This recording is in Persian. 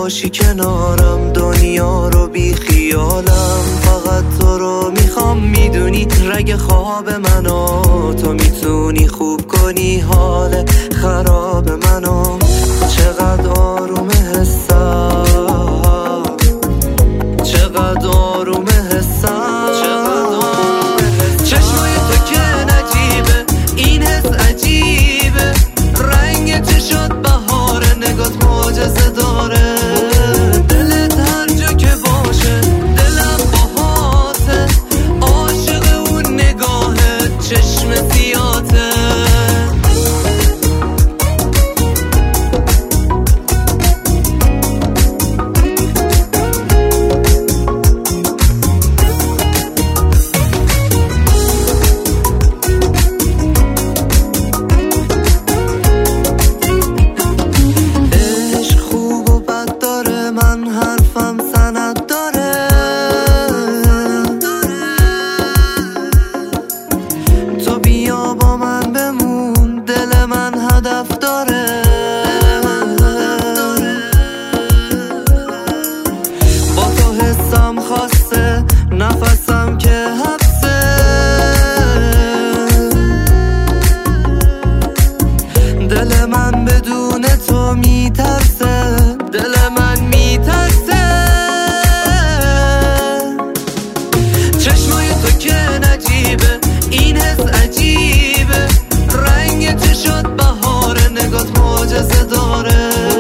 باشی کنارم دنیا رو بی خیالم. فقط تو رو میخوام میدونی رگ خواب منو، تو میتونی خوب کنی حال خراب منو. چقدر آروم حسم، چقدر آروم حسم، چشمای تو که نجیبه، این حس عجیبه، رنگ چشات بهاره، نگات معجزه داره. دلت هر جا که باشه دلم باهاته، عاشق اون نگاهه چشم سیاته. من حرفم سند داره، تو بیا با من بمون، دل من هدف داره. با تو حسم خاصه، نفسم که حبسه، دل من بدون تو میترسه، دل من میترسه. چشمای تو که نجیبه، این حس عجیبه، رنگ چشات بهاره، نگات معجزه داره.